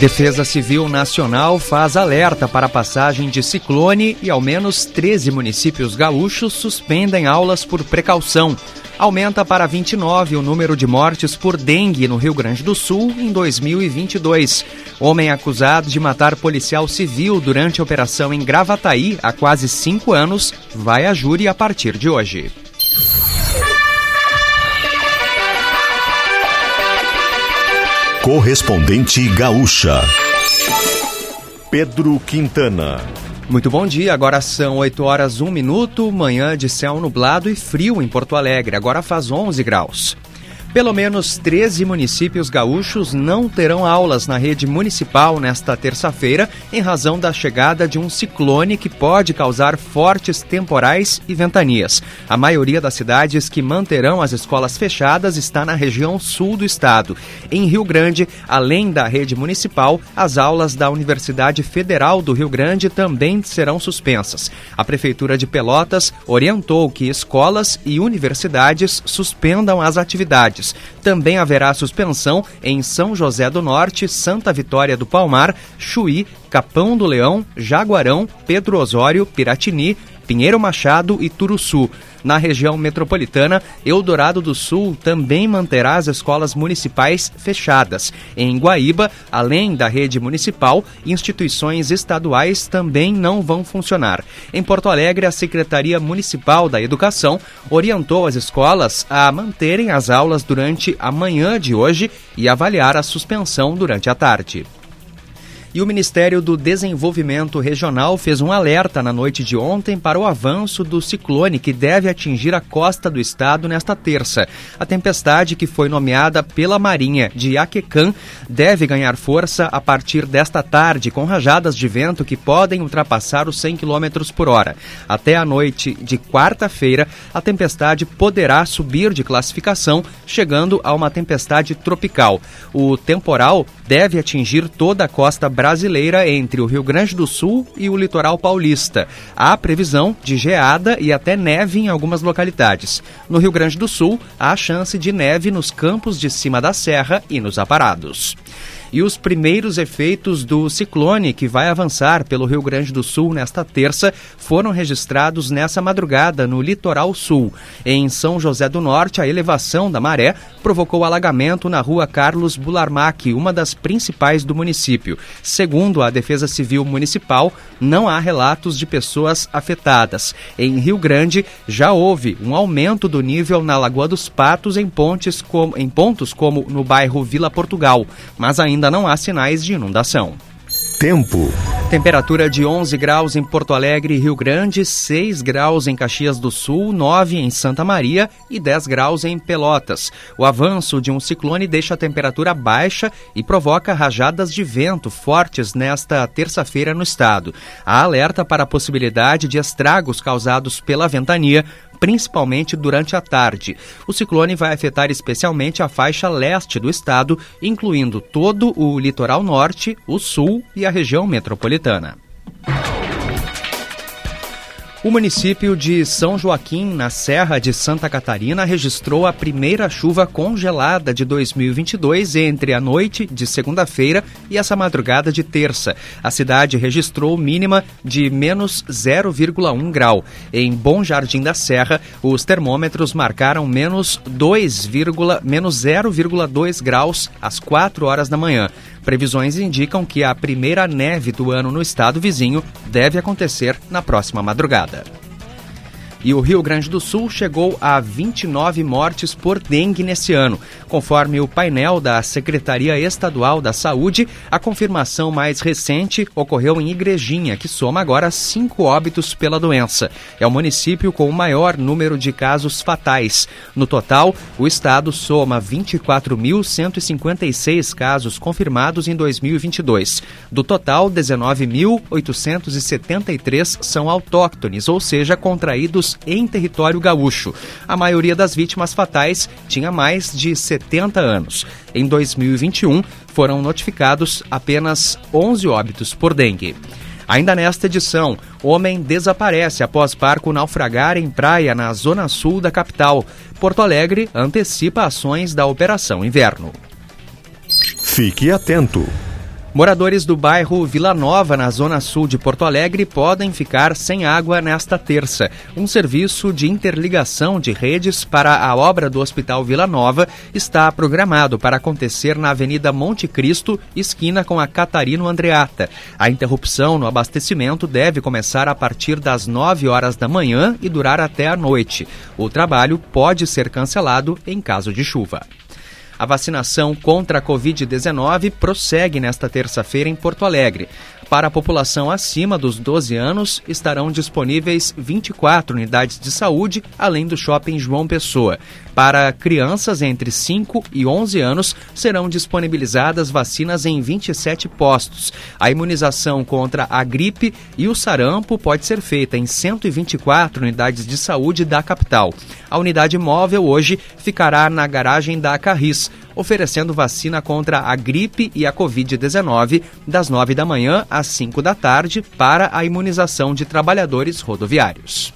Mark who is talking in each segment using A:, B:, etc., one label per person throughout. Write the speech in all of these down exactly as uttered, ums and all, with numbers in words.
A: Defesa Civil Nacional faz alerta para a passagem de ciclone e ao menos treze municípios gaúchos suspendem aulas por precaução. Aumenta para vinte e nove o número de mortes por dengue no Rio Grande do Sul em dois mil e vinte e dois. Homem acusado de matar policial civil durante a operação em Gravataí há quase cinco anos vai a júri a partir de hoje.
B: Correspondente Gaúcha, Pedro Quintana.
A: Muito bom dia, agora são oito horas, um minuto, manhã de céu nublado e frio em Porto Alegre, agora faz onze graus. Pelo menos treze municípios gaúchos não terão aulas na rede municipal nesta terça-feira em razão da chegada de um ciclone que pode causar fortes temporais e ventanias. A maioria das cidades que manterão as escolas fechadas está na região sul do estado. Em Rio Grande, além da rede municipal, as aulas da Universidade Federal do Rio Grande também serão suspensas. A Prefeitura de Pelotas orientou que escolas e universidades suspendam as atividades. Também haverá suspensão em São José do Norte, Santa Vitória do Palmar, Chuí, Capão do Leão, Jaguarão, Pedro Osório, Piratini, Pinheiro Machado e Turuçu. Na região metropolitana, Eldorado do Sul também manterá as escolas municipais fechadas. Em Guaíba, além da rede municipal, instituições estaduais também não vão funcionar. Em Porto Alegre, a Secretaria Municipal da Educação orientou as escolas a manterem as aulas durante a manhã de hoje e avaliar a suspensão durante a tarde. E o Ministério do Desenvolvimento Regional fez um alerta na noite de ontem para o avanço do ciclone que deve atingir a costa do estado nesta terça. A tempestade, que foi nomeada pela Marinha de Iaquecã, deve ganhar força a partir desta tarde, com rajadas de vento que podem ultrapassar os cem quilômetros por hora. Até a noite de quarta-feira, a tempestade poderá subir de classificação, chegando a uma tempestade tropical. O temporal deve atingir toda a costa brasileira brasileira entre o Rio Grande do Sul e o litoral paulista. Há previsão de geada e até neve em algumas localidades. No Rio Grande do Sul, há chance de neve nos campos de cima da serra e nos aparados. E os primeiros efeitos do ciclone que vai avançar pelo Rio Grande do Sul nesta terça foram registrados nessa madrugada no litoral sul. Em São José do Norte, a elevação da maré provocou alagamento na rua Carlos Bularmac, uma das principais do município. Segundo a Defesa Civil Municipal, não há relatos de pessoas afetadas. Em Rio Grande, já houve um aumento do nível na Lagoa dos Patos em, pontes como, em pontos como no bairro Vila Portugal, mas ainda Ainda não há sinais de inundação.
B: Tempo.
A: Temperatura de onze graus em Porto Alegre e Rio Grande, seis graus em Caxias do Sul, nove em Santa Maria e dez graus em Pelotas. O avanço de um ciclone deixa a temperatura baixa e provoca rajadas de vento fortes nesta terça-feira no estado. Há alerta para a possibilidade de estragos causados pela ventania, principalmente durante a tarde. O ciclone vai afetar especialmente a faixa leste do estado, incluindo todo o litoral norte, o sul e a região metropolitana. O município de São Joaquim, na Serra de Santa Catarina, registrou a primeira chuva congelada de dois mil e vinte e dois entre a noite de segunda-feira e essa madrugada de terça. A cidade registrou mínima de menos zero vírgula um grau. Em Bom Jardim da Serra, os termômetros marcaram menos, dois, menos zero vírgula dois graus às quatro horas da manhã. Previsões indicam que a primeira neve do ano no estado vizinho deve acontecer na próxima madrugada. E o Rio Grande do Sul chegou a vinte e nove mortes por dengue nesse ano. Conforme o painel da Secretaria Estadual da Saúde, a confirmação mais recente ocorreu em Igrejinha, que soma agora cinco óbitos pela doença. É o município com o maior número de casos fatais. No total, o estado soma vinte e quatro mil cento e cinquenta e seis casos confirmados em dois mil e vinte e dois. Do total, dezenove mil oitocentos e setenta e três são autóctones, ou seja, contraídos em território gaúcho. A maioria das vítimas fatais tinha mais de setenta anos. Em dois mil e vinte e um, foram notificados apenas onze óbitos por dengue. Ainda nesta edição, homem desaparece após barco naufragar em praia na zona sul da capital. Porto Alegre antecipa ações da Operação Inverno.
B: Fique atento.
A: Moradores do bairro Vila Nova, na zona sul de Porto Alegre, podem ficar sem água nesta terça. Um serviço de interligação de redes para a obra do Hospital Vila Nova está programado para acontecer na Avenida Monte Cristo, esquina com a Catarino Andreatta. A interrupção no abastecimento deve começar a partir das nove horas da manhã e durar até a noite. O trabalho pode ser cancelado em caso de chuva. A vacinação contra a covid dezenove prossegue nesta terça-feira em Porto Alegre. Para a população acima dos doze anos, estarão disponíveis vinte e quatro unidades de saúde, além do Shopping João Pessoa. Para crianças entre cinco e onze anos, serão disponibilizadas vacinas em vinte e sete postos. A imunização contra a gripe e o sarampo pode ser feita em cento e vinte e quatro unidades de saúde da capital. A unidade móvel hoje ficará na garagem da Carris, oferecendo vacina contra a gripe e a covid dezenove das nove da manhã às cinco da tarde para a imunização de trabalhadores rodoviários.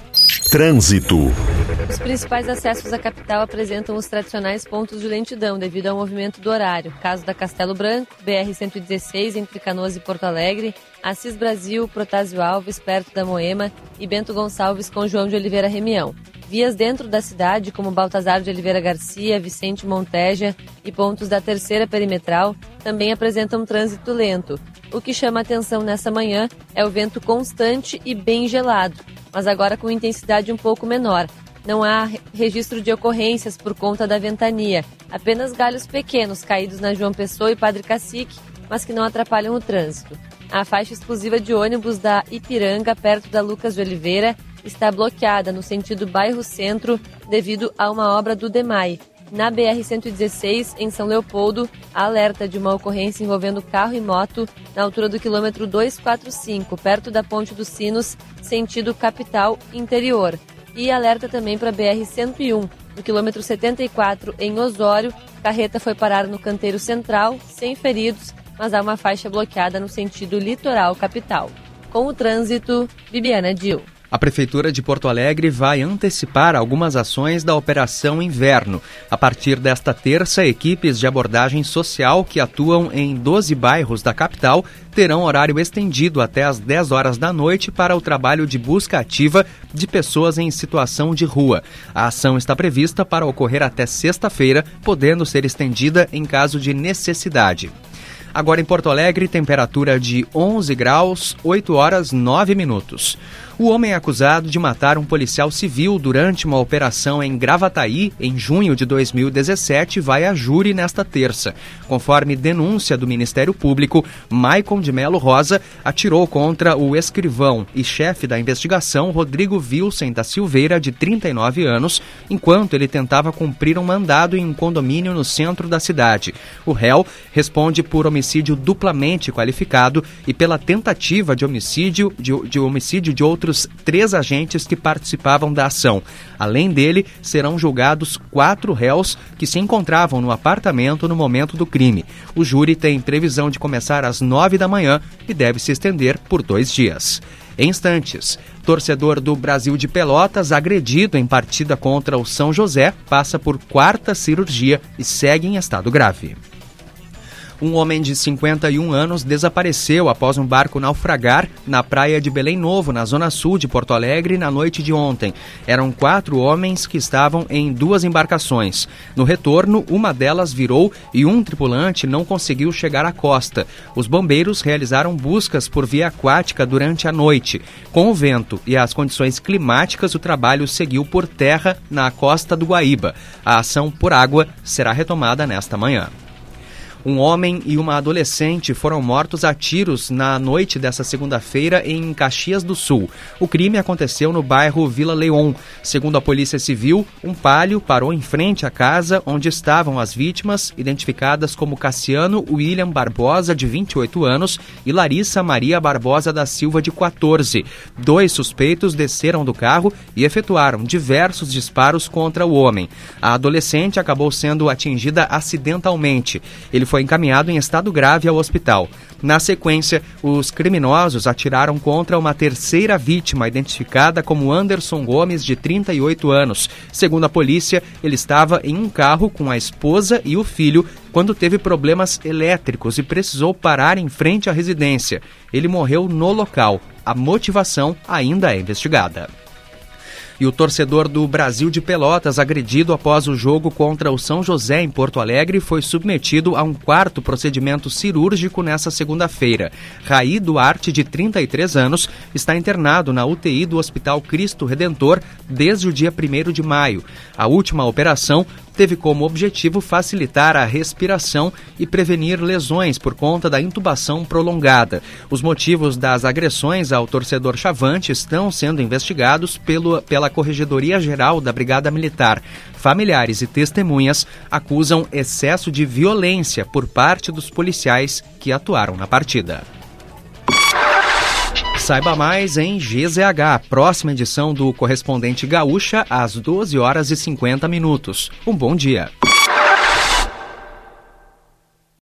B: Trânsito.
C: Os principais acessos à capital apresentam os tradicionais pontos de lentidão devido ao movimento do horário. Caso da Castelo Branco, B R cento e dezesseis entre Canoas e Porto Alegre, Assis Brasil, Protásio Alves, perto da Moema e Bento Gonçalves com João de Oliveira Remião. Vias dentro da cidade, como Baltazar de Oliveira Garcia, Vicente Monteja e pontos da Terceira Perimetral, também apresentam trânsito lento. O que chama atenção nessa manhã é o vento constante e bem gelado, mas agora com intensidade um pouco menor. Não há registro de ocorrências por conta da ventania, apenas galhos pequenos caídos na João Pessoa e Padre Cacique, mas que não atrapalham o trânsito. A faixa exclusiva de ônibus da Ipiranga, perto da Lucas de Oliveira, está bloqueada no sentido bairro-centro devido a uma obra do DEMAI. Na B R cento e dezesseis, em São Leopoldo, há alerta de uma ocorrência envolvendo carro e moto na altura do quilômetro duzentos e quarenta e cinco, perto da Ponte dos Sinos, sentido capital interior. E alerta também para a B R cento e um, no quilômetro setenta e quatro, em Osório. Carreta foi parar no canteiro central, sem feridos, mas há uma faixa bloqueada no sentido litoral capital. Com o trânsito, Bibiana Dil.
A: A Prefeitura de Porto Alegre vai antecipar algumas ações da Operação Inverno. A partir desta terça, equipes de abordagem social que atuam em doze bairros da capital terão horário estendido até às dez horas da noite para o trabalho de busca ativa de pessoas em situação de rua. A ação está prevista para ocorrer até sexta-feira, podendo ser estendida em caso de necessidade. Agora em Porto Alegre, temperatura de onze graus, oito horas, nove minutos. O homem acusado de matar um policial civil durante uma operação em Gravataí, em junho de dois mil e dezessete, vai a júri nesta terça. Conforme denúncia do Ministério Público, Maicon de Melo Rosa atirou contra o escrivão e chefe da investigação, Rodrigo Wilson da Silveira, de trinta e nove anos, enquanto ele tentava cumprir um mandado em um condomínio no centro da cidade. O réu responde por homicídio duplamente qualificado e pela tentativa de homicídio de, de homicídio de outros três agentes que participavam da ação. Além dele, serão julgados quatro réus que se encontravam no apartamento no momento do crime. O júri tem previsão de começar às nove da manhã e deve se estender por dois dias. Em instantes, torcedor do Brasil de Pelotas, agredido em partida contra o São José, passa por quarta cirurgia e segue em estado grave. Um homem de cinquenta e um anos desapareceu após um barco naufragar na praia de Belém Novo, na zona sul de Porto Alegre, na noite de ontem. Eram quatro homens que estavam em duas embarcações. No retorno, uma delas virou e um tripulante não conseguiu chegar à costa. Os bombeiros realizaram buscas por via aquática durante a noite. Com o vento e as condições climáticas, o trabalho seguiu por terra na costa do Guaíba. A ação por água será retomada nesta manhã. Um homem e uma adolescente foram mortos a tiros na noite dessa segunda-feira em Caxias do Sul. O crime aconteceu no bairro Vila Leon. Segundo a Polícia Civil, um Palio parou em frente à casa onde estavam as vítimas, identificadas como Cassiano William Barbosa, de vinte e oito anos, e Larissa Maria Barbosa da Silva, de quatorze. Dois suspeitos desceram do carro e efetuaram diversos disparos contra o homem. A adolescente acabou sendo atingida acidentalmente. Ele foi encaminhado em estado grave ao hospital. Na sequência, os criminosos atiraram contra uma terceira vítima, identificada como Anderson Gomes, de trinta e oito anos. Segundo a polícia, ele estava em um carro com a esposa e o filho quando teve problemas elétricos e precisou parar em frente à residência. Ele morreu no local. A motivação ainda é investigada. E o torcedor do Brasil de Pelotas, agredido após o jogo contra o São José em Porto Alegre, foi submetido a um quarto procedimento cirúrgico nesta segunda-feira. Raí Duarte, de trinta e três anos, está internado na U T I do Hospital Cristo Redentor desde o dia primeiro de maio. A última operação teve como objetivo facilitar a respiração e prevenir lesões por conta da intubação prolongada. Os motivos das agressões ao torcedor Chavante estão sendo investigados pelo, pela Corregedoria Geral da Brigada Militar. Familiares e testemunhas acusam excesso de violência por parte dos policiais que atuaram na partida. Saiba mais em G Z H, próxima edição do Correspondente Gaúcha, às doze horas e cinquenta minutos. Um bom dia.